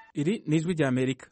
Iri ni ijwi ry'Amerika.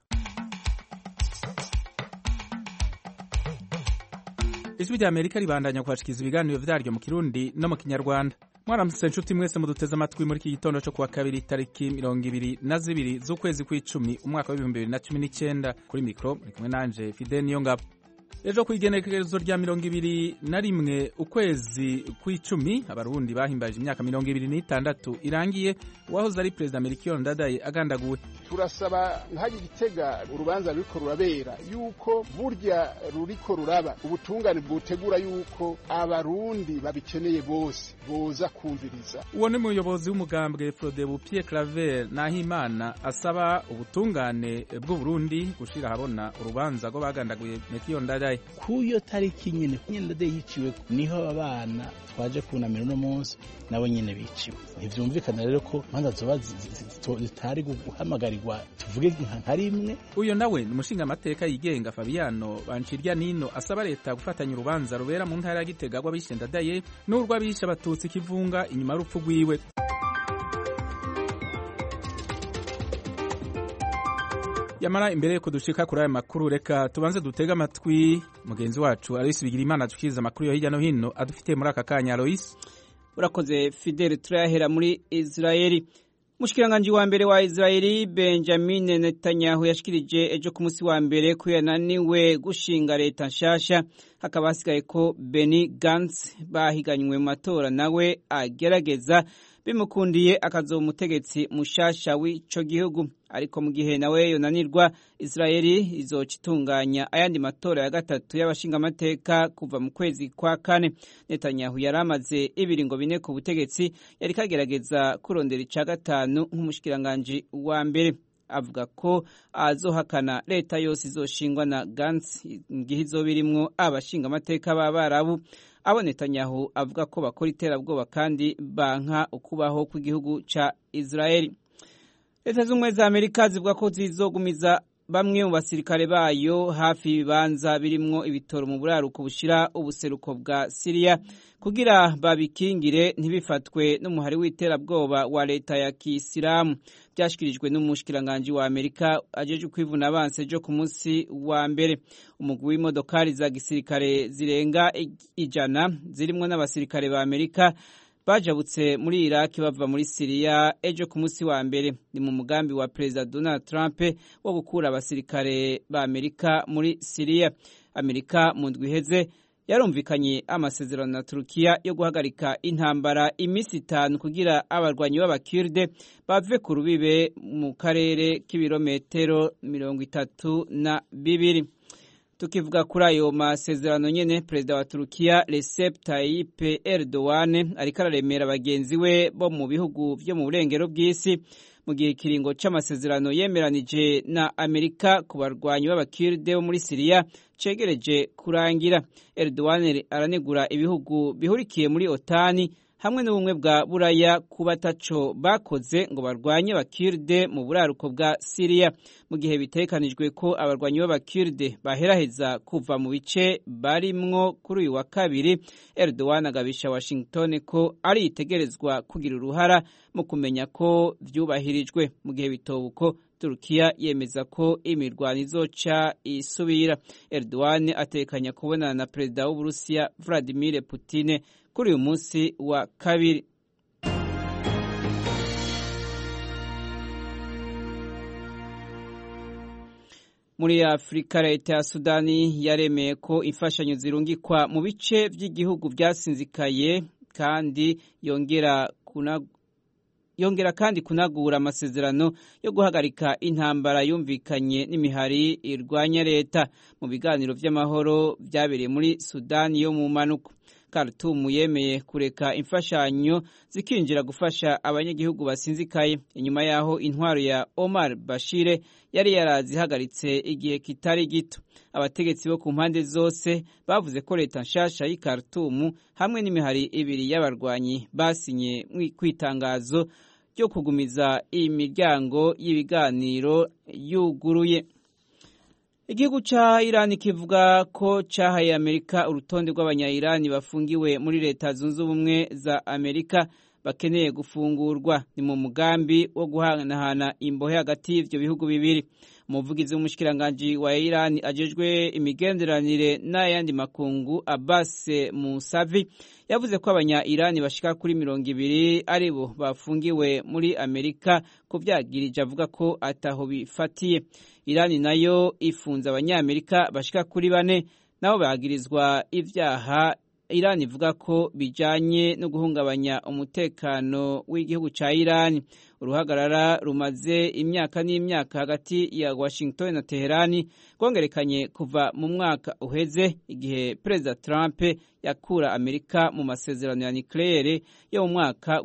Ijwi ry'Amerika ribandanya kubashikiriza ibiganiro vyaryo mu Kirundi no mu Kinyarwanda. Mwaramutse inshuti mwese muduteze amatwi muri iki gitondo cyo kuwa kabiri tariki 22 z'ukwezi kw'icumi umwaka wa 2019. Kuri mikro muri kumwe nanje Fidel Niyongabo. Ejo kw'igenekerezo rya 21 ukwezi kw'icumi abarundi bahimbaje imyaka 26 irangiye uwahoze ari Perezida Melchior Ndadaye agandaguwe. Turasaba ntaje Gitega urubanza ruriko rurabera yuko burya ruriko ruraba ubutungane bwotegura yuko abarundi babikeneye bose boza kumviriza. Uwo ni muyobozi w'umugambwe Frodebu Pierre Claver Nahimana asaba ubutungane bw'u Burundi gushira habona urubanza rwo bagandaguye Melchior Ndadaye. Kuyo tariki nyene Ndadaye yiciwe niho abana twaje kunamira no munsi nabo nyene biciwe. Ntivyumvikana rero ko manza zoba zitari guhamagarirwa tuvuge nka rimwe. Uyo nawe ni umushinga amateka yigenga Fabiano Bancirya Nino asaba leta gufatanya urubanza rubera mu ntara ya Gitega rw'abishe Ndadaye n'urw'abishe abatutsi kivunga inyuma y'urupfu rwiwe. Yamara imbere yuko dushika kuri aya makuru reka tubanze dutega amatwi mugenzi wacu Alois Bigirimana tukiriza amakuru yo hirya no hino adufite muri aka kanya. Alois, urakoze Fidel. Turahera muri Israeli. Mushikiranganje wa mbere wa Israeli Benjamin Netanyahu yashikirije ejo ku munsi wa mbere ko yananiwe gushinga leta nshasha, hakaba hasigaye ko Benny Gantz bahiganywe mu matora nawe agerageza bimukundiye akazomutegetsi mushasha w'ico gihugu. Ariko mu gihe nawe yonanirwa, Israeli izocitunganya ayandi matora ya gatatu y'abashinga amateka kuva mu kwezi kwa kane. Netanyahu yaramaze ibiringo bine ku butegetsi, yari kagerageza kurondera ica gatanu nk'umushikiranganje wa mbere. Avuga ko azohakana leta yose izoshingwa na Gantz ngihe izobirimwo abashinga amateka b'Abarabu. Abo Netanyahu avuga ko bakora iterabwoba kandi banka ukubaho kw'igihugu ca Israeli. Leta z'Ubumwe za Amerika zivuga ko zizogumiza bamwe mu basirikare bayo hafi ibibanza birimwo ibitoro mu buraruko bushira ubuseruko bwa Syria kugira babikingire ntibifatwe n'umuhari w'iterabwoba wa leta ya Kisilamu. Byashikirijwe n'umushikiranganje wa Amerika ajeje kwivuna abanse jo ku munsi wa mbere. Umugwi w'imodokari za gisirikare zirenga 100 zirimwo n'abasirikare ba Amerika bajabutse muri Iraq bava muri Syria ejo ku munsi wa mbere. Ni mu mugambi wa President Donald Trump wo gukura abasirikare ba Amerika muri Syria. Amerika mu ndwi iheze yarumvikanye amasezerano na Turkiya yo guhagarika intambara imisi 5 kugira abarwanyi b'abakurde bave ku rubibe mu karere k'ibirometero 32. Tukivuga kuri ayo masezerano nyene, Perezida wa Turkiya Recep Tayyip Erdogan ariko araremera bagenzi we bo mu bihugu vyo mu burengero bw'isi mu gihe kiringo c'amasezerano yemeranije na Amerika ku barwanyi b'abakurde bo muri Syria cegereje kurangira. Erdogan aranegura ibihugu bihurikiye muri OTAN hamwe n'ubumwe bwa Buraya kuba taco bakoze ngo barwanye abakurde mu buraruko bwa Syria mu gihe bitekanijwe ko abarwanyi b'abakurde baheraheza kuva mu bice barimwo kuri uyu wa kabiri. Erdogan agabisha Washington ko ari itegerezwa kugira uruhara mu kumenya ko vyubahirijwe. Mu gihe bitobuko Turkiya yemeza ko imirwano izoca isubira. Erdogan atekanya kubonana na Perezida w'Uburusiya Vladimir Putin kuri uyu munsi wa kabiri. Muri Afrika, leta ya Sudani yaremeye ko imfashanyo zirungikwa mu bice vy'igihugu vyasinzikaye kandi yongera kandi kunagura amasezerano yo guhagarika intambara yumvikanye n'imihari irwanya leta mu biganiro vy'amahoro vyabereye muri Sudani yo mu manuko. Khartoum yemeye kureka imfashanyo zikinjira gufasha abanyagihugu basinzikaye inyuma yaho intwaro ya Omar Bashir yari yarazihagaritse igihe kitari gito. Abategetsi bo ku mpande zose bavuze ko leta nshasha y'i Khartoum hamwe n'imihari ibiri y'abarwanyi basinye kwitangazo ryo kugumiza imiryango y'ibiganiro yuguruye. Igihugu ca Iran kivuga ko cahaye Amerika urutonde rw'abanya-Iran bafungiwe muri leta zunze ubumwe za Amerika bakeneye gufungurwa. Ni mu mugambi wo guhanahana imbohe hagati y'ivyo bihugu bibiri. Umuvugizi w'umushikiranganji wa Iran ajejwe imigenderanire n'ayandi makungu Abbas Musavi yavuze ko abanya-Iran bashika kuri 200 aribo bafungiwe muri Amerika ko vyagirije, avuga ko ataho bifatiye. Iran nayo ifunze abanyamerika bashika kuri 4 nabo bagirizwa ivyaha Iran ivuga ko bijanye no guhungabanya umutekano w'igihugu ca Iran. Uruhagarara rumaze imyaka n'imyaka hagati ya Washington na Teherani rwongerekanye kuva mu mwaka uheze igihe Perezida Trump yakura Amerika mu masezerano ya nucleaire yo mu mwaka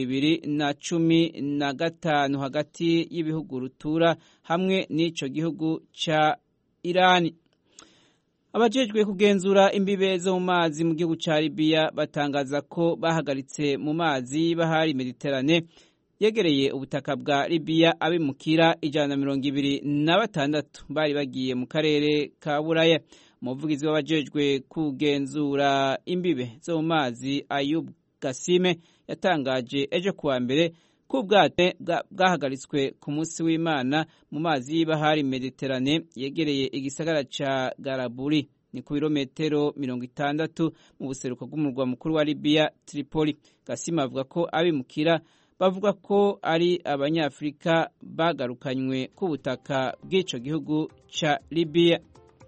w'2015 hagati y'ibihugu rutura hamwe n'ico gihugu ca Iran. Abajejwe kugenzura imbibe zo mu mazi mu gihugu ca Libya batangaza ko bahagaritse mu mazi bahari Mediterane yegereye ubutaka bwa Libya abimukira 126 bari bagiye mu karere ka Buraya. Umuvugizi w'abajejwe kugenzura imbibe zo mu mazi Ayub Gasime yatangaje ejo kuwa mbere ko ubwato bwahagaritswe ku munsi w'Imana mu mazi y'ibahari Mediterane yegereye igisagara ca Garaburi, ni ku birometero 60 mu buseruko bw'umurwa mukuru wa Libya Tripoli. Gasima avuga ko abimukira bavuga ko ari abanyafrika bagarukanywe ku butaka bw'ico gihugu ca Libya.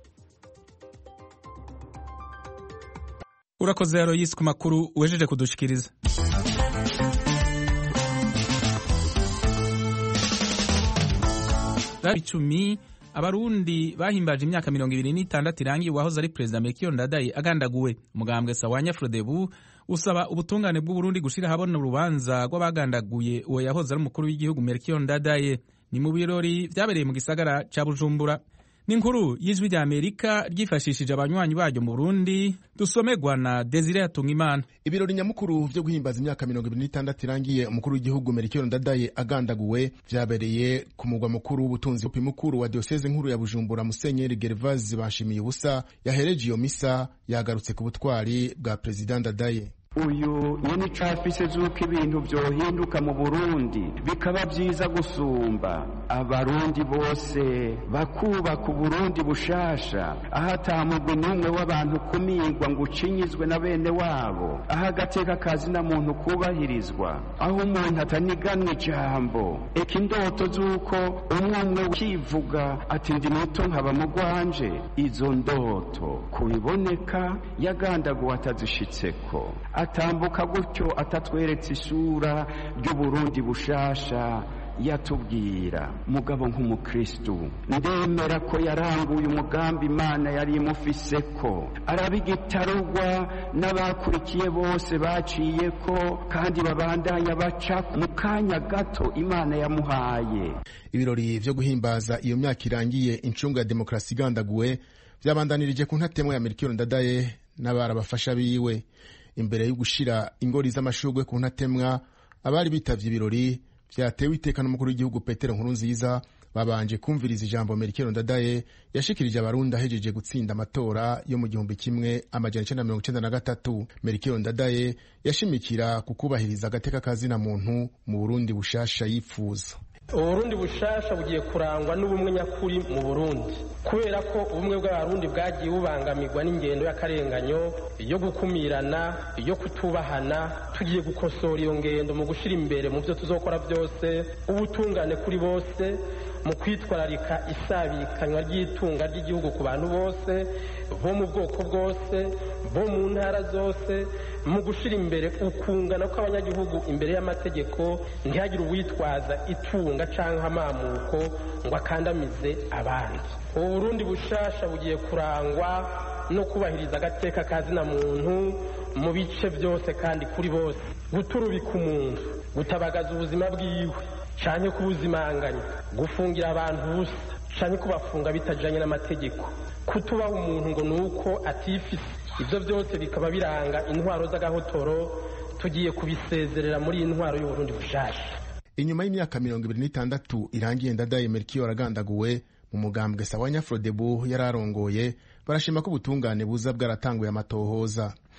Urakoze Aloysi ku makuru wejeje kudushikiriza. Icumi abarundi bahimbaje imyaka 26 irangiye wahoze ari Perezida Melchior Ndadaye agandaguwe. Umugambwe Sawanya Frodebu usaba ubutungane bw'u Burundi gushira habona urubanza rw'abagandaguye uwo yahoze ari umukuru w'igihugu Melchior Ndadaye. Ni mu birori vyabereye mu gisagara ca Bujumbura. Ni inkuru y'Ijwi rya Amerika ryifashishije abanywanyi baryo mu Burundi, dusomerwa na Desire Hatungimana. Ibirori nyamukuru vyo guhimbaza imyaka 26 irangiye umukuru w'igihugu Melchior Ndadaye agandaguwe vyabereye ku mugwa mukuru w'ubutunzi mukuru wa diocese nkuru ya Bujumbura. Musenyeri Gervase Bashimiye ubusa yahereje iyo misa yagarutse ku butwari bwa President Ndadaye. Uyu nyene cafise zuko ibintu vyohinduka mu Burundi bikaba vyiza gusumba, abarundi bose bakubaka Uburundi bushasha, ahatamugwe n'umwe w'abantu kumigwa ngo ucinyizwe na bene wabo, ahagateka kazi na muntu kubahirizwa, aho umuntu ataniganwe ijambo. Eka indoto zuko umwe ukivuga ati ndi muto nkaba mu rwanje, izo ndoto kubiboneka yagandaguwe atazishitseko, atambuka gutyo atatweretse isura ry'Uburundi bushasha yatubwira. Mugabo nk'umukristu ndemera ko yaranguye umugambi Imana yari imufiseko, arabigitarugwa n'abakurikiye bose baciyeko kandi babandanya baca mu kanya gato Imana yamuhaye. Ibirori vyo guhimbaza iyo myaka irangiye incungu ya demokrasi igandaguwe vyabandanirije ku ntatemwa ya Melchior Ndadaye n'abarabafasha biwe. Imbere yo gushira ingori z'amashurwe ku ntatemwa, abari bitavye ibirori vyatewe iteka n'umukuru w'igihugu Petero Nkurunziza babanje kumviriza ijambo Melchior Ndadaye yashikirije abarundi ahejeje gutsinda amatora yo mu 1993. Melchior Ndadaye yashimikira kukubahiriza agateka kazina muntu mu Burundi bushasha yifuza. Uburundi bushasha bugiye kurangwa n'ubumwe nyakuri mu Burundi, kubera ko ubumwe bw'abarundi bwagiye bubangamirwa n'ingendo y'akarenganyo, yo gukumirana, yo kutubahana. Tugiye gukosora iyo ngendo mu gushira imbere mu byo tuzokora byose ubutungane kuri bose, mu kwitwararika isabikanywa ry'itunga ry'igihugu ku bantu bose bo mu bwoko bwose, bo mu ntara zose, mu gushira imbere ukungana kw'abanyagihugu imbere y'amategeko, ntihagire uwitwaza itunga canke amamuko ngo akandamize abandi. Uburundi bushasha bugiye kurangwa no kubahiriza agateka kazina muntu mu bice byose kandi kuri bose, guturubika umuntu, gutabagaza ubuzima bwiwe canke kubuzimanganya, gufungira abantu busa canke kubafunga bitajanye n'amategeko, kutubaha umuntu ngo nuko atifise. Ivyo byose bikaba biranga intwaro z'agahotoro tugiye kubisezerera muri intwaro y'Uburundi bushasha. Inyuma y'imyaka 26 irangiye Ndadaye Melchior agandaguwe, mu mugambwe Sawanya Frodebu yararongoye barashima ko ubutungane buza bwaratanguye amatohoza.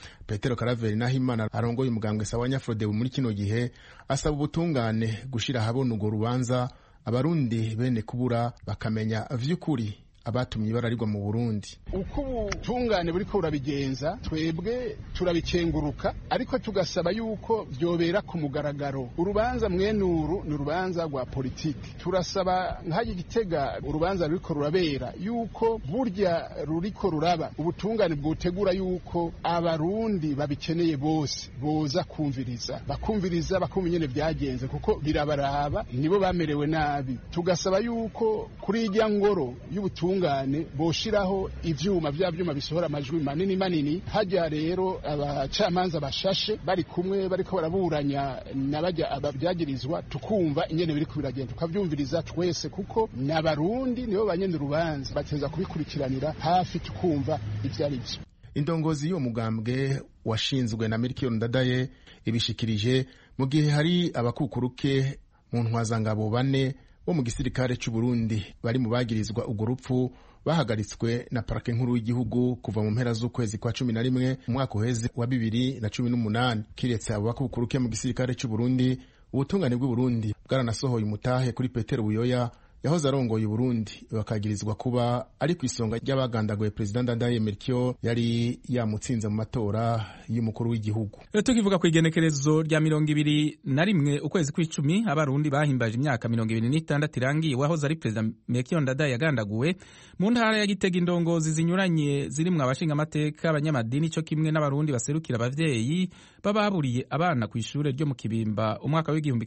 Petero Karaveri Nahimana arongoye umugambwe Sawanya Frodebu muri kino gihe asaba ubutungane gushira ahabona urwo rubanza abarundi bene kubura bakamenya vy'ukuri abatumye ibararirwa mu Burundi. Uko ubutungane buriko burabigenza twebwe turabikenguruka, ariko tugasaba yuko byobera ku mugaragaro. Urubanza mwenuru ni urubanza rwa politiki. Turasaba nk'aho Gitega urubanza ruriko rurabera yuko burya ruriko ruraba ubutungane bwotegura yuko abarundi babikeneye bose boza kumviriza, bakumva nyene byagenze, kuko birabaraba, nibo bamerewe nabi. Tugasaba yuko kuri irya ngoro y'ubutungane boshiraho ivyuma bisohora amajwi manini. Hajya rero abacamanza bashashe bari kumwe bariko baraburanya n'abajya ababyagirizwa, tukumva ingene biriko biragenda, tukavyumviriza twese, kuko n'abarundi nibo banyene urubanza bateza kubikurikiranira hafi, tukumva ivyo ari byo. Indongozi y'uwo mugambwe washinzwe na Melchior Ndadaye ibishikirije mu gihe hari abakukuruke mu ntwazangabo 4 bo mu gisirikare cy'u Burundi bari mu bagirizwa urwo rupfu bahagaritswe na parake nkuru y'igihugu kuva mu mpera z'ukwezi kwa 11 mu mwaka uheze wa 2018. Kiretse abo bakukuruke mu gisirikare cy'u Burundi, ubutungane bw'u Burundi bwaranasohoye umutahe kuri Petero Buyoya yahoze arongoye Burundi, bakagirizwa kuba ari ku isonga ry'abagandaguye President Ndadaye Melchior yari yamutsinze mu matora y'umukuru w'igihugu. Tukivuga ku igenekerezo rya 21 ukwezi kw'icumi, abarundi bahimbaje imyaka 26 irangiye wahoze ari President Melchior Ndadaye yagandaguwe mu ntara ya Gitega. Indongozi zinyuranye zirimwo abashinga amateka, abanyamadini cyo kimwe n'abarundi baserukira abavyeyi bababuriye abana ku ishure ryo mu Kibimba umwaka w'igihumbi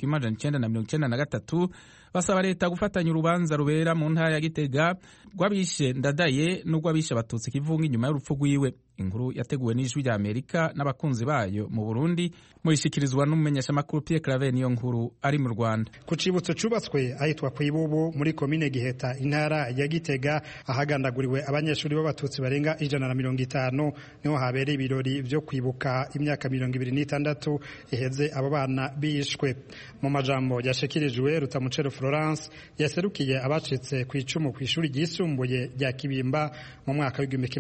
1993 basaba leta gufatanya urubanza rubera mu ntara ya Gitega rw'abishe Ndadaye n'urw'abishe abatutsi kivunga inyuma y'urupfu rwiwe. Inkuru yateguwe n'ijwi rya Amerika n'abakunzi bayo mu Burundi, muyishikirizwa n'umumenyeshamakuru Pierre Claver niyo nkuru ari mu Rwanda. Ku cibutso cubatswe ahitwa Kwibubu muri komine Giheta intara ya Gitega ahagandaguriwe abanyeshuri b'abatutsi barenga 150 niho habereye ibirori vyo kwibuka imyaka 26 iheze abo bana bishwe. Mu majambo yashikirijwe Rutamucero Florence yaserukiye abacitse ku icumu ku ishuri ryisumbuye rya Kibimba mu mwaka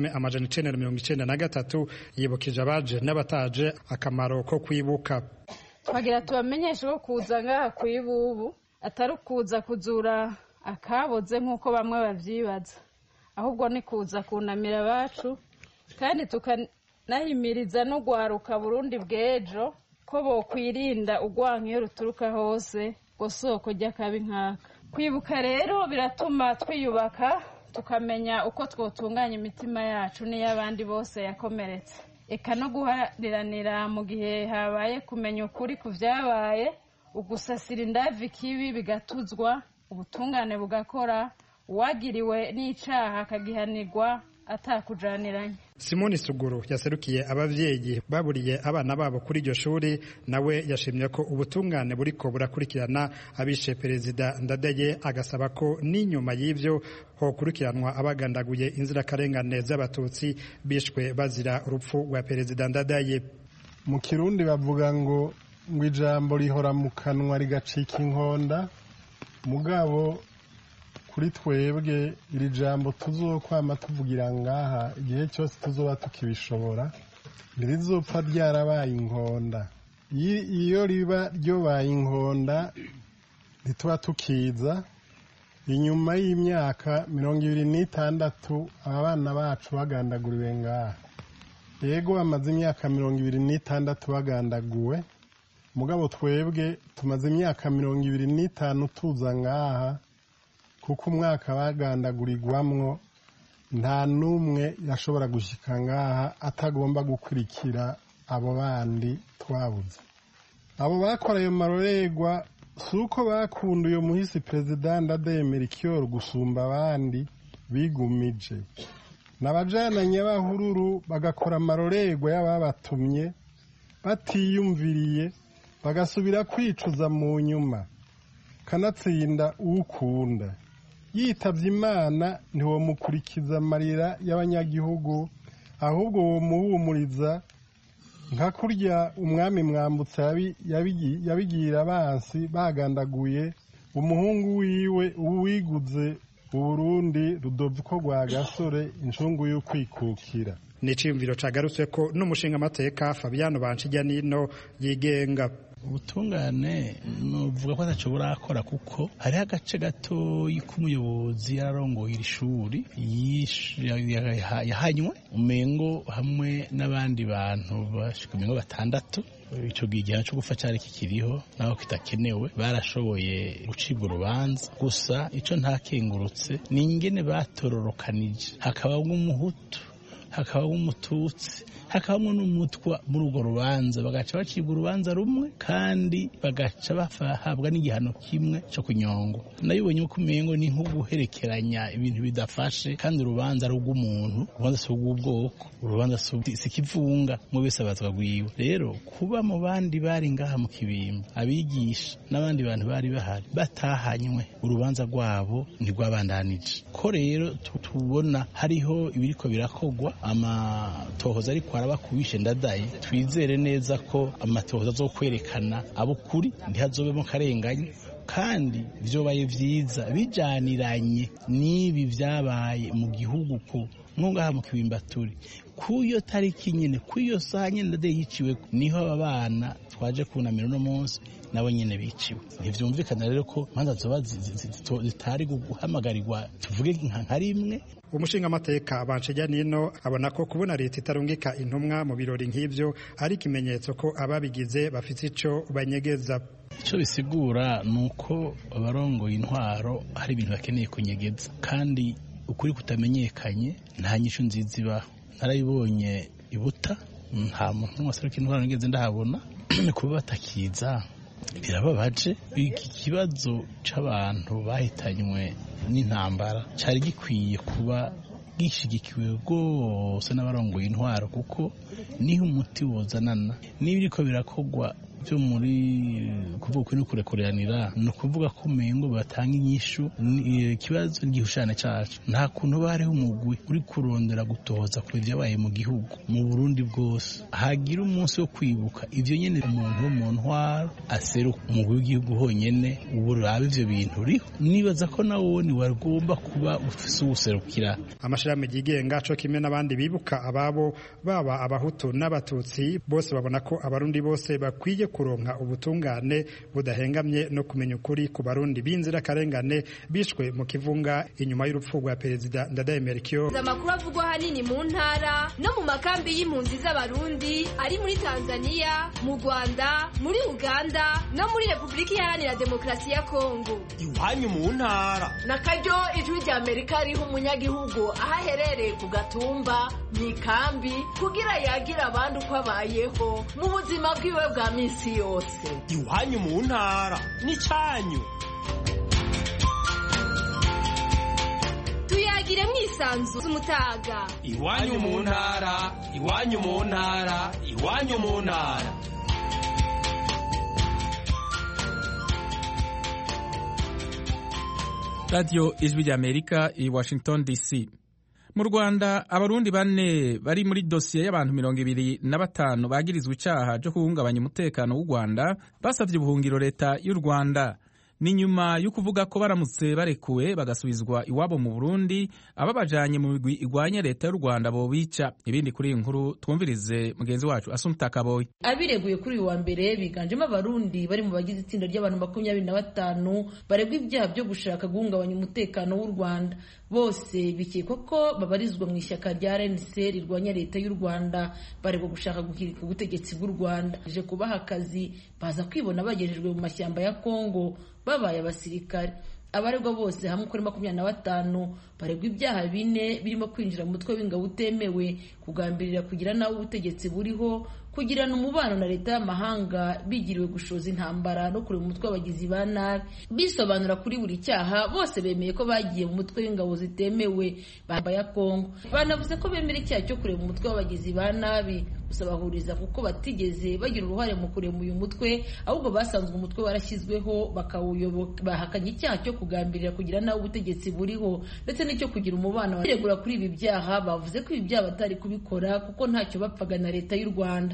w'1993 yibukije abaje n'abataje akamaro ko kwibuka. Twagira tubamenyeshe ko kuza ngaha Kwibubu atari kuza kuzura akaboze nk'uko bamwe bavyibaza, ahubwo ni kuza kunamira abacu, kandi tukanahimiriza no gwaruka Burundi bw'ejo ko bokwirinda urwanka iyo ruturuka hose ngo soko ry'akabi nkaka. Kwibuka rero biratuma twiyubaka, tukamenya uko twotunganya imitima yacu n'iy'abandi bose yakomeretse, eka no guhariranira mu gihe habaye kumenya ukuri ku vyabaye, ugusasira indavi kibi bigatuzwa, ubutungane bugakora, uwagiriwe n'icaha akagihanirwa atakujaniranye. Simoni Suguru yaserukiye abavyeyi baburiye abana babo kuri iryo shuri, nawe yashimye ko ubutungane buriko burakurikirana abishe Perezida Ndadaye, agasaba ko n'inyuma y'ivyo hokurikiranwa abagandaguye inzirakarengane z'abatutsi bishwe bazira urupfu rwa Perezida Ndadaye. Mu Kirundi bavuga ngo ijambo rihora mu kanwa rigacika inkonda, mugabo kuri twebwe iri jambo tuzokwama tuvugira ngaha igihe cyose tuzoba tukibishobora ntirizopfa ryarabaye inkonda. Iyo riba ryobaye inkonda ntituba tukiza inyuma y'imyaka 26 abana bacu bagandaguriwe ngaha. Yego bamaze imyaka 26 bagandaguwe, mugabo twebwe tumaze imyaka 25 tuza ngaha, kuko umwaka bagandagurirwamwo nta numwe yashobora gushika ngaha atagomba gukurikira abo bandi twabuze. Abo bakora ayo maroregwa suko bakunda uyo muhisi President Ndadaye Melchior gusumba abandi, bigumije n'abajananye b'ahururu bagakora amaroregwa y'ababatumye batiyumviriye, bagasubira kwicuza mu nyuma, kanatsinda ukunda yitavye Imana ntiwo mukurikiza amarira y'abanyagihugu, ahubwo wo muhumuriza nka kurya umwami Mwambutsa yabigira abansi bagandaguye umuhungu wiwe uwiguze Burundi Rudoviko Rwagasore incungu yo kwikukira. ni iciyumviro cagarutswe ko n'umushinga amateka Fabiano Banshijyanino yigenga. ubutungane nuvuga ko ataco burakora kuko hariho agace gatoyi k'umuyobozi yararongoye iri shuri yahanywe umengo hamwe n'abandi bantu bashika umengo 6 ico gihe cyo gufa cyari kikiriho naho kitakenewe barashoboye gucibwa urubanza gusa ico ntakengurutse ni ingene batororokanije hakaba umuhutu hakaba umututsi hakabamwe n'umutwa muri urwo rubanza bagaca bacibwa urubanza rumwe kandi bagaca bahabwa n'igihano kimwe cyo kunyongwa. Nayibonye uko umengo ni nko guherekeranya ibintu bidafashe kandi urubanza rw'umuntu urubanza si ubwoko urubanza si kivunga mu bese abazwa gwiwe. Rero kuba mu bandi bari ngaha mu kibimba abigisha n'abandi bantu bari bahari batahanywe urubanza rwabo ntirwabandanije ko rero tubona hariho ibiriko birakogwa amatohoza ariko arabakubishe ndadaye twizere neza ko amatohoza zo kwerekana abukuri ntihazobemo karenganye kandi vyobaye vyiza bijaniranye n'ibi vyabaye mu gihugu ko mwongaha mu kibimba turi kuyo tariki nyene kuyo saha nyene ndadaye yiciwe niho abana twaje kunamira no munsi nabo nyene biciwe. Ntivyumvikana rero ko manza zoba zitari guhamagarirwa tuvuge nka rimwe. Umushinga amateka Banshijyanino abona ko kubona leta itarungika intumwa mu birori nk'ivyo ari ikimenyetso ko ababigize bafite ico banyegeza. Ico bisigura nuko abarongoye intwaro hari ibintu bakeneye kunyegeza kandi ukuri kutamenyekanye nta nyishu nziza ibaho. Narayibonye ibuta nta muntu waseruka intwaro ngeze ndahabona kuba batakiza birababaje. Iki kibazo c'abantu bahitanywe n'intambara cyari gikwiye kuba gishigikiwe rwose n'abarongoye intwaro kuko niho umuti wozanana n'ibiriko birakogwa byo muri kuvuga kuri kurekuranira no kuvuga ko mengo batanga inyishu ikibazo ngihushane cyacu nta kuntu bariho umugwi uri kurondera gutohoza ku byabaye mu gihugu mu Burundi bwose hagira umunsi wo kwibuka ivyo nyene umuntu mu ntwaro aseruka umugwi w'igihugu honyene uburabe ivyo bintu riho nibaza ko nawo ni warugomba kuba ufise userukira amashirame yigenga cyo kimwe n'abandi bibuka ababo baba abahutu n'abatutsi bose babona ko abarundi bose bakwiye kuronka ubutungane budahengamye no kumenya ukuri ku barundi binzira karengane bishwe mu kivunga inyuma y'urupfu rwa perezida Ndadaye Melchior. Amakuru avugwa hanini mu ntara no mu makambi y'impunzi z'abarundi ari muri Tanzania, mu Rwanda, muri Uganda no muri Republika Iharanira Demokarasi ya Kongo. Iwanyu mu ntara na karyo ijwi rya Amerika riho umunyagihugu ahaherereye ku gatumba n'ikambi kugira yagira abandi uko abayeho mu buzima bwiwe bwa misi yose. Iwanyu mu ntara n'icyanyu. Tuyagire mwisanzu z'umutaga. Iwanyu mu ntara, iwanyu mu ntara, iwanyu mu ntara. Radio Ijwi rya Amerika i Washington DC. Mu Rwanda abarundi bane bari muri dosiye y'abantu 25 bagirizwe icaha cyo guhungabanya umutekano w'u Rwanda basavye ubuhungiro leta y'u Rwanda. Ni nyuma yo kuvuga ko baramutse barekuwe bagasubizwa iwabo mu Burundi ababajanye mu migwi igwanya leta y'u Rwanda bo bica. Ibindi kuri iyi nkuru twumvirize mugenzi wacu Asumta Kaboyi. Abireguye kuri uyu wa mbere biganjemo abarundi bari mu bagize itsinda ry'abantu 25 baregwa ibyaha byo gushaka guhungabanya umutekano w'u Rwanda. Bose bikekwa ko babarizwa mu ishyaka rya RNC rirwanya leta y'u Rwanda baregwa gushaka guhirika ubutegetsi bw'u Rwanda. Je kubaha akazi baza kwibona bagejejwe mu mashyamba ya Kongo babaye abasirikare. Abaregwa bose hamwe kuri 25 baregwa ibyaha 4 birimo kwinjira mu mutwe w'ingabo utemewe, kugambirira kugira nawe ubutegetsi buriho, kugirana umubano na leta y'amahanga, bigiriwe gushoza intambara no kureba umutwe w'abagizi ba nabi. Bisobanura kuri buri cyaha bose bemeye ko bagiye mu mutwe w'ingabo zitemewe ya Kongo. Banavuze ko bemera icyaha cyo kureba umutwe w'abagizi ba nabi gusa bahuriza kuko batigeze bagira uruhare mu kureba uyu mutwe, ahubwo basanzwe umutwe warashyizweho bakawuyoboka. Bahakanye icyaha cyo kugambirira kugira nawe ubutegetsi buriho ndetse n'icyo kugira umubano. Baregura kuri ibi byaha bavuze ko ibi byaha batari kubikora kuko ntacyo bapfaga na leta y'u Rwanda.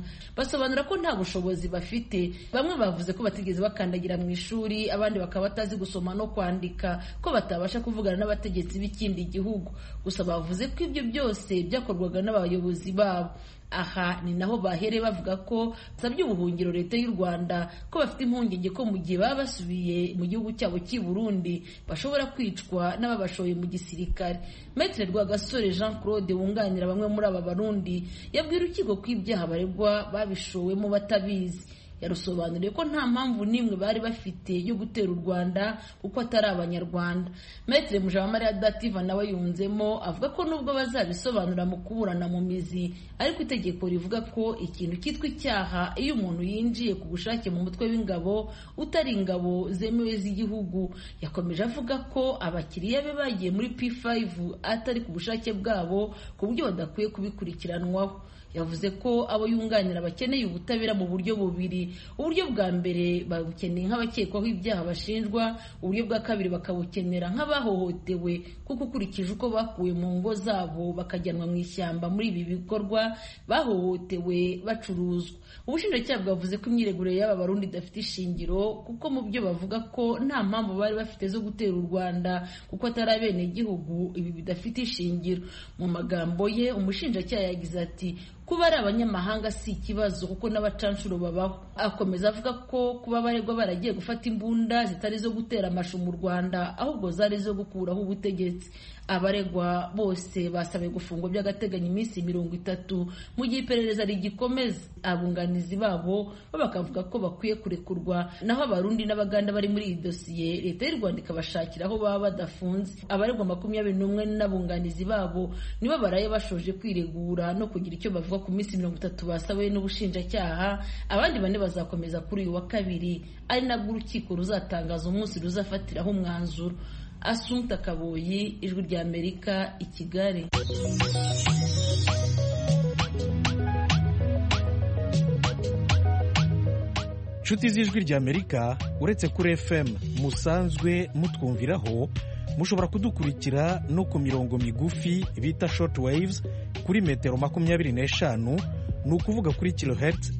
basobanura ko nta bushobozi bafite. Bamwe bavuze ko batigeze bakandagira mu ishuri, abandi bakaba batazi gusoma no kwandika, ko batabasha kuvugana n'abategetsi b'ikindi gihugu. Gusa bavuze ko ibyo byose byakorwaga n'abayobozi babo. Aha ni naho bahereye bavuga ko basabye ubuhungiro leta y'u Rwanda, ko bafite impungenge ko mu gihe baba basubiye mu gihugu cyabo cy'i Burundi bashobora kwicwa n'ababashoye mu gisirikare. Maître Rwagasore Jean Claude wunganira bamwe muri aba Barundi yabwira urukiko ko ibyaha baregwa babishowemo batabizi. Yarusobanuriye ko nta mpamvu n'imwe bari bafite yo gutera u Rwanda kuko atari abanyarwanda. Maître Mujawamariya Dativa nawe yunzemo avuga ko nubwo bazabisobanura mu kuburana mu mizi, ariko itegeko rivuga ko ikintu cyitwa icyaha iyo umuntu yinjiye ku bushake mu mutwe w'ingabo utari ingabo zemewe z'igihugu. Yakomeje avuga ko abakiriya be bagiye muri P5 atari ku bushake bwabo, ku buryo badakwiye kubikurikiranwaho. Yavuze ko abo yunganira bakeneye ubutabera mu buryo bubiri. Uburyo bwa mbere babukeneye nk'abakekwaho ibyaha bashinjwa, uburyo bwa kabiri bakabukenera nk'abahohotewe, kuko ukurikije uko bakuwe mu ngo zabo bakajyanwa mu ishyamba muri ibi bikorwa bahohotewe bacuruzwa. Ubushinjacyaha bwavuze ko imyiregurire y'aba Barundi idafite ishingiro, kuko mu byo bavuga ko nta mpamvu bari bafite zo gutera u Rwanda kuko atari abenegihugu, ibi bidafite ishingiro. Mu magambo ye umushinjacyaha yagize ati kuba ari abanyamahanga si ikibazo kuko n'abacanshuro babaho. Akomeza avuga ko kuba baregwa baragiye gufata imbunda zitari zo gutera amashu mu Rwanda, ahubwo zari zo gukuraho ubutegetsi. Abaregwa bose basabiwe gufungwa by'agateganyo iminsi 30 mu gihe iperereza rigikomeza. Abunganizi babo bakavuga ko bakwiye kurekurwa, naho Abarundi n'Abaganda bari muri iyi dosiye leta y'u Rwanda ikabashakira aho baba badafunze. Abaregwa 21 n'abunganizi babo nibo baraye bashoje kwiregura no kugira icyo bavuga ku minsi 30 basabiwe n'ubushinjacyaha. Abandi bane bazakomeza kuri uyu wa kabiri, ari nabwo urukiko ruzatangaza umunsi ruzafatiraho umwanzuro. Assumpta Kaboyi, Ijwi rya Amerika, i Kigali. Nshuti z'Ijwi rya Amerika, uretse kuri FM musanzwe mutwumviraho, mushobora kudukurikira no ku mirongo migufi bita short waves kuri metero 25, ni ukuvuga kuri kilohertz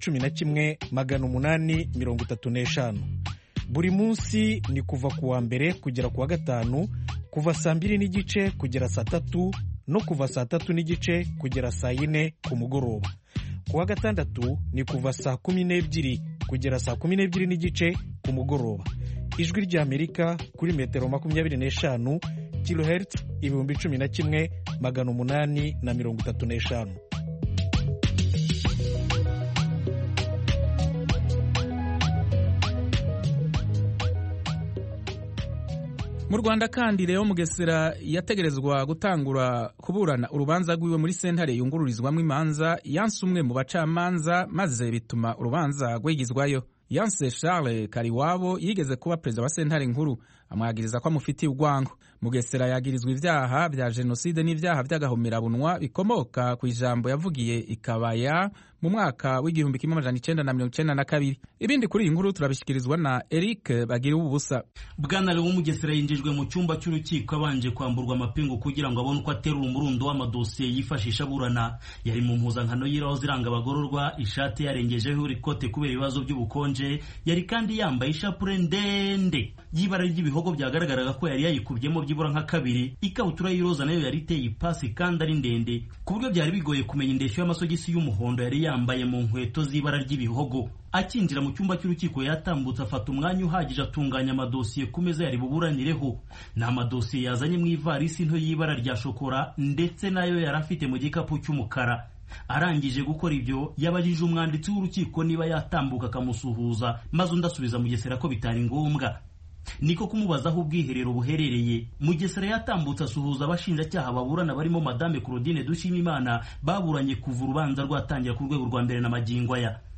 11,835. Buri munsi ni kuva ku wa mbere kugera ku wa gatanu, kuva saa 2:30 kugera saa 3, no kuva saa 3:30 kugera saa 4 ku mugoroba. Ku wa gatandatu ni kuva saa 12 kugera saa 12:30 ku mugoroba. Ijwi rya Amerika kuri metero 25, kilohertz 11,835. Mu Rwanda kandi Leo Mugesera yategerezwa gutangura kuburana urubanza rwiwe muri sentare yungururizwamo imanza yanse umwe mu bacamanza, maze bituma urubanza rwigizwayo. Yanse Charles Kariwabo yigeze kuba perezida wa sentare nkuru, amwagiriza ko amufitiye urwango. Mugesera yagirizwa ivyaha vya jenoside n'ivyaha vy'agahomerabunwa bikomoka ku ijambo yavugiye Ikabaya mu mwaka w'1992. Ibindi kuri iyi nkuru turabishikirizwa na Eric Bagira ubusa. Bwana Leo Mugesera yinjijwe mu cyumba cy'urukiko abanje kwamburwa amapingu kugira ngo abone uko aterura umurundo w'amadosiye yifashisha burana. Yari mu mpuzankano y'iraho ziranga abagororwa, ishati yarengejeho rikote kubera ibibazo by'ubukonje, yari kandi yambaye ishapure ndende y'ibara ry'ibihogo byagaragaraga ko yari yayikubyemo byibura nka kabiri. Ikabutura y'iroza nayo yari iteye ipasi kandi ari ndende, ku buryo byari bigoye kumenya indeshyo y'amasogisi y'umuhondo yari yambaye mu nkweto z'ibara ry'ibihogo. Akinjira mu cyumba cy'urukiko yatambutse afata umwanya uhagije atunganya amadosiye ku meza yari buburanireho. Ni amadosiye yazanye mu ivarisi nto y'ibara rya shokora ndetse nayo yari afite mu gikapu cy'umukara. Arangije gukora ibyo yabajije umwanditsi w'urukiko niba yatambuka akamusuhuza, maze undi asubiza Mugesera ko bitari ngombwa. Niko kumubaza aho ubwiherero buherereye. Mugesera yatambutse asuhuza abashinjacyaha baburana barimo Madame Claudine Dushimimana baburanye kuva urubanza rwatangira ku rwego rwa mbere na magingo aya.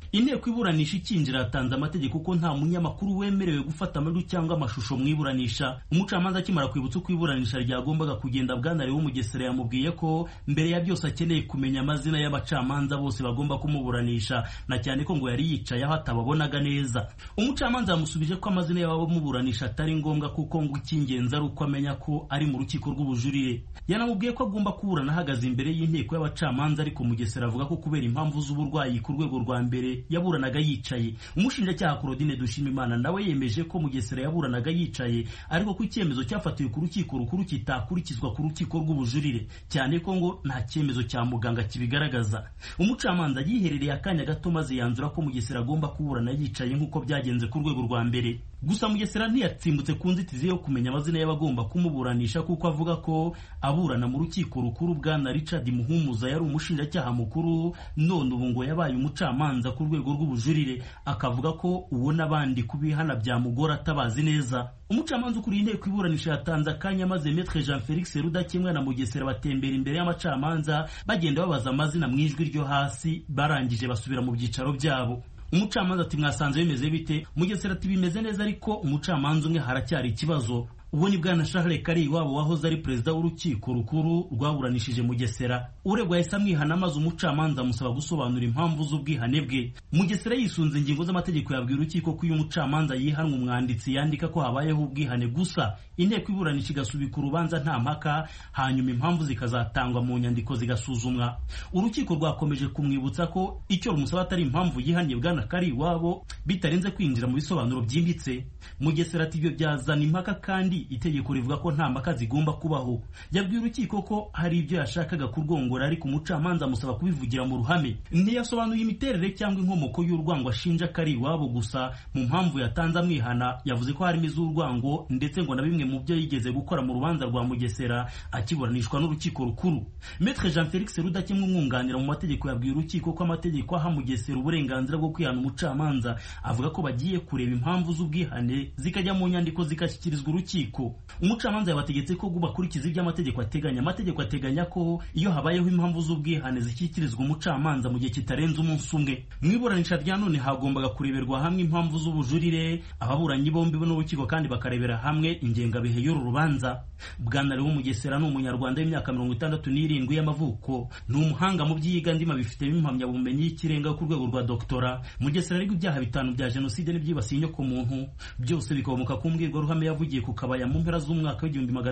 inteko iburanisha ikinjira yatanze amategeko ko nta munyamakuru wemerewe gufata amajwi cyangwa amashusho mu iburanisha. Umucamanza akimara kwibutsa uko iburanisha ryagombaga kugenda, Bwana Lewo Mugesera yamubwiye ko mbere ya byose akeneye kumenya amazina y'abacamanza bose bagomba kumuburanisha, na cyane ko ngo yari yicaye aho atababonaga neza. Umucamanza yamusubije ko amazina y'abamuburanisha atari ngombwa kuko ngo icy'ingenzi ari uko amenya ko ari mu rukiko rw'ubujurire. Yanamubwiye ko agomba kuburana ahagaze imbere y'inteko y'abacamanza, ariko Mugesera avuga ko kubera impamvu z'uburwayi ku rwego rwa mbere yaburanaga yicaye. Umushinjacyaha Claudine Dushimimana nawe yemeje ko Mugesera yaburanaga yicaye, ariko ko icyemezo cyafatiwe ku rukiko rukuru kitakurikizwa ku rukiko rw'ubujurire, cyane ko ngo nta cyemezo cya muganga kibigaragaza. Umucamanza yiherereye akanya gato maze yanzura ko Mugesera agomba kuburana yicaye nk'uko byagenze ku rwego rwa mbere. Gusa Mugesera ntiyatsimbutse ku nzitizi yo kumenya amazina y'abagomba kumuburanisha, kuko avuga ko aburana mu rukiko rukuru Bwana Richard Muhumuza yari umushinjacyaha mukuru, none ubu ngo yabaye umucamanza ku rwego rw'ubujurire, akavuga ko uwo n'abandi kubihana byamugora atabazi neza. Umucamanza ukuriye inteko iburanisha yatanze akanya maze Maître Jean Felix Rudakemwa na Mugesera batembera imbere y'amacamanza bagenda babaza amazina mu ijwi ryo hasi, barangije basubira mu byicaro byabo. Umucamanza ati mwasanze bimeze bite? Mugesera ati bimeze neza, ariko umucamanza umwe haracyari ikibazo. Uwo ni Bwana Charles Kariwabo wahoze ari perezida w'urukiko rukuru rwaburanishije Mugesera. Uregwa yahise amwihana maze umucamanza amusaba gusobanura impamvu z'ubwihane bwe. Mugesera yisunze ingingo z'amategeko yabwiye urukiko ko uyu mucamanza yihanwa umwanditsi yandika ko habayeho ubwihane gusa, inteko iburanisha igasubika urubanza nta mpaka, hanyuma impamvu zikazatangwa mu nyandiko zigasuzumwa. Urukiko rwakomeje kumwibutsa ko icyo rumusaba atari impamvu yihaniye Bwana Kariwabo, bitarenze kwinjira mu bisobanuro byimbitse. Mugesera ati ibyo byazana impaka kandi itegeko rivuga ko nta mpaka zigomba kubaho. Yabwiye urukiko ko hari ibyo yashakaga kurwongora, ariko umucamanza amusaba kubivugira mu ruhame. Ntiyasobanuye imiterere cyangwa inkomoko y'urwango ashinja Kariwabo, gusa mu mpamvu yatanze amwihana yavuze ko harimo iz'urwango ndetse ngo na bimwe mu byo yigeze gukora mu rubanza rwa Mugesera akiburanishwa n'urukiko rukuru. Maître Jean Felix Rudakemwa umwunganira mu mategeko yabwiye urukiko ko amategeko aha Mugesera uburenganzira bwo kwihana umucamanza, avuga ko bagiye kureba impamvu z'ubwihane zikajya mu nyandiko zikashyikirizwa urukiko. Umucamanza yabategetse ko bakurikiza ibyo amategeko ateganya. Amategeko ateganya ko iyo habayeho impamvu z'ubwihane zishyikirizwa umucamanza mu gihe kitarenze umunsi umwe. Mu iburanisha rya none hagombaga kureberwa hamwe impamvu z'ubujurire, ababuranyi bombi n'urukiko kandi bakarebera hamwe ingengabihe y'uru rubanza. Bwana Lewo Mugesera ni umunyarwanda w'imyaka 67 y'amavuko, ni umuhanga mu by'iyigandima bifitemo impamyabumenyi y'ikirenga ku rwego rwa doktora. Mugesera ariko ibyaha 5 bya jenoside n'ibyibasiye inyokomuntu, byose bikomoka ku mbwirwaruhame yavugiye ku Kabaya mu mpera z'umwaka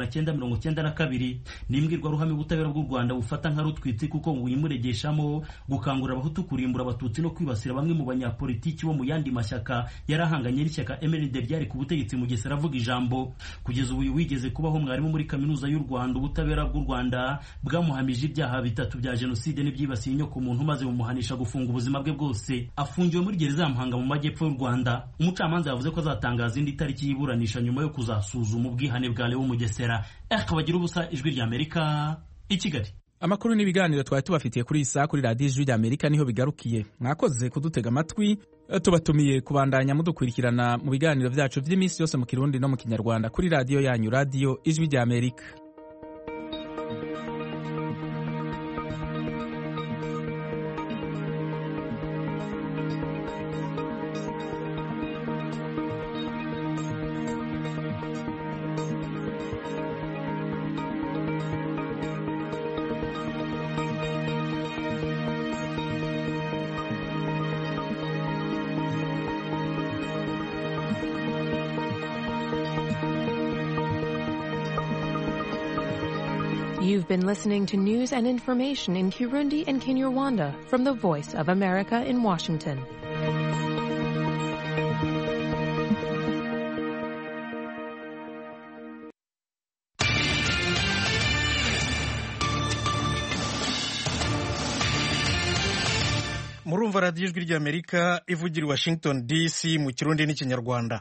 w'1992. Ni imbwirwaruhame ubutabera bw'u Rwanda bufata nka rutwitsi, kuko buyimuregeshamo gukangurira abahutu kurimbura abatutsi no kwibasira bamwe mu banyapolitiki bo mu yandi mashyaka yarahanganye n'ishyaka MND ryari ku butegetsi. Mugesera avuga ijambo. Kugeza ubu wigeze kubaho mwarimu muri kaminuza y'u Rwanda. Ubutabera bw'u Rwanda bwamuhamije ibyaha 3 bya jenoside n'ibyibasiye inyokomuntu, maze bumuhanisha gufunga ubuzima bwe bwose. Afungiwe muri gereza ya Muhanga mu majyepfo y'u Rwanda. Umucamanza yavuze ko azatangaza indi tariki y'iburanisha nyuma yo kuzasuzuma ubwihane bwa Lewo Mugesera. Akabagira ubusa, Ijwi ry'Amerika, i Kigali. Amakuru n'ibiganiro twari tubafitiye kuri isa kuri radiyo Ijwi ry'Amerika niho bigarukiye. Mwakoze kudutega amatwi, tubatumiye kubandanya mudukurikirana mu biganiro byacu by'iminsi yose mu Kirundi no mu Kinyarwanda kuri radiyo yanyu, radiyo Ijwi ry'Amerika. You've been listening to news and information in Kirundi and Kinyarwanda from the Voice of America in Washington. Murumva radiyo Ijwi ry'Amerika ivugira i Washington DC mu Kirundi n'Ikinyarwanda.